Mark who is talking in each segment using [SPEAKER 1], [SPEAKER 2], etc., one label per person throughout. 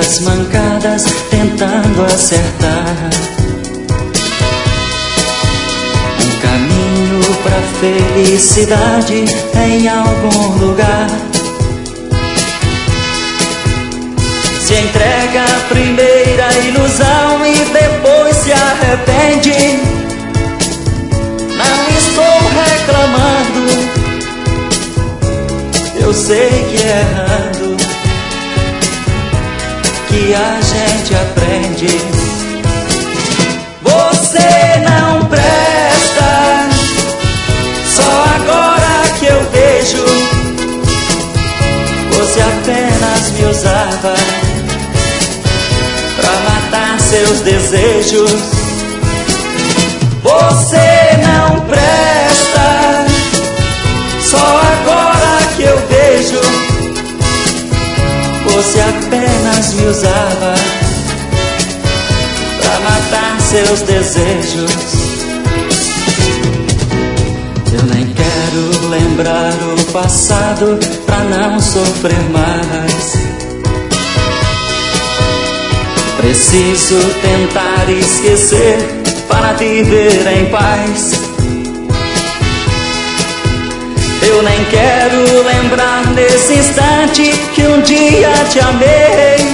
[SPEAKER 1] das mancadas tentando acertar um caminho pra felicidade em algum lugar. Se entrega à primeira ilusão e depois se arrepende. Não estou reclamando, eu sei que é errando que a gente aprende. Você não presta, só agora que eu vejo. Você apenas me usava pra matar seus desejos. Você não presta, só agora que eu vejo. Você apenas me usava pra matar seus desejos. Eu nem quero lembrar o passado pra não sofrer mais. Preciso tentar esquecer para viver em paz. Eu nem quero lembrar nesse instante que um dia te amei.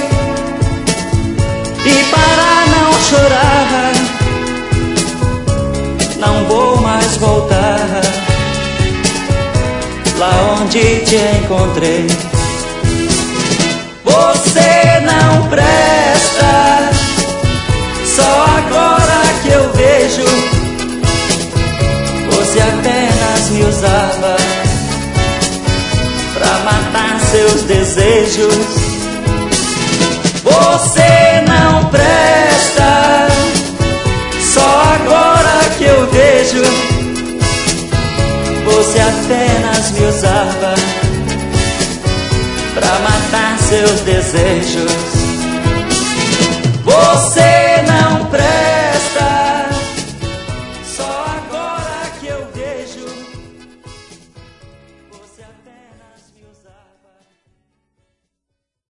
[SPEAKER 1] E para não chorar, não vou mais voltar lá onde te encontrei. Você não presta, só agora que eu vejo. Você apenas me usava pra matar seus desejos. Você não presta, só agora que eu vejo. Você apenas me usava pra matar seus desejos.